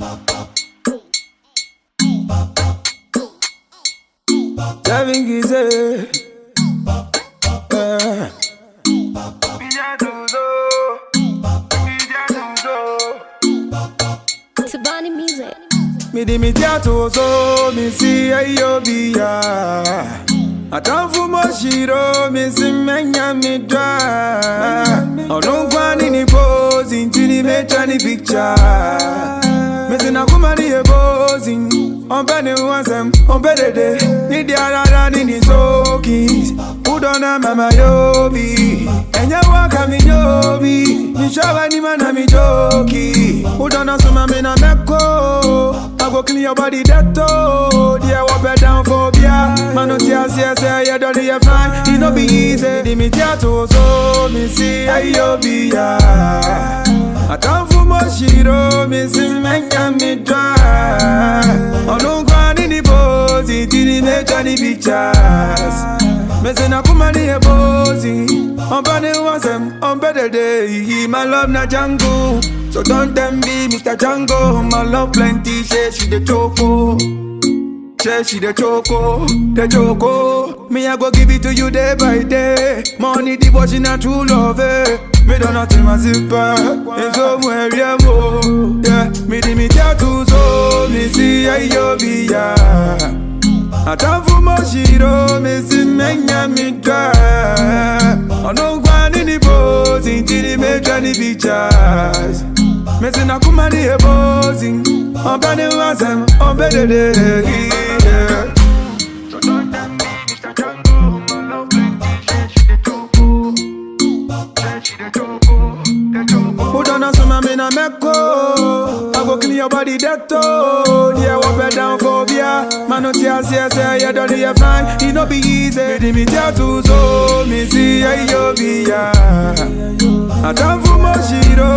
Seven Gize. Tabani music. Me di mi tiato so mi si ayobia. Atamfu moshiro mi si menya mi dwa. Onungwani ni pose intini mecha ni picture. Me si nakumani e pose. Ompeni wansem, ompedede. Ni di arara ni ni soki. Udona mama yobi. Enye waka mi yobi. Nishawa ni mana mi joki. Udona suma me na meko. I go clean your body that toe. Yeah, walk back down phobia. Man, no tears, yes, you don't need fine. It no be easy. Di mi tiato so mi si ayobia. Atamfu moshiro mi si menya mi dwa. Onungwani ni pose, tini mecha ni pictures. Me say na kumani e pose. Ompani wasem, ompedede. My love na jungle. So don't tell me, Mr. Django, my love plenty, she the choco. She the choco. Me I go give it to you day by day. Money, devotion, and true love, eh. Me don't know till my zipper, and somewhere yeah more. Yeah, me di mi tattoo so, me see ayobia. Atamfu moshiro, me si menya mi dwa. Onungwani ni pose, intini mecha ni pictures. Me say na kumani e posing. Ompeni wansem, ompedede. So don't tell me, Mr. Django, my love plenty, she the choco. She the choco. Udona suma me na meko. I go clean your body that toe. Yeah, walk back down phobia. Man, no tears, yes, you don't need fine. It no be easy. Me di mi tattoo so, me see ayobia. Atamfu moshiro.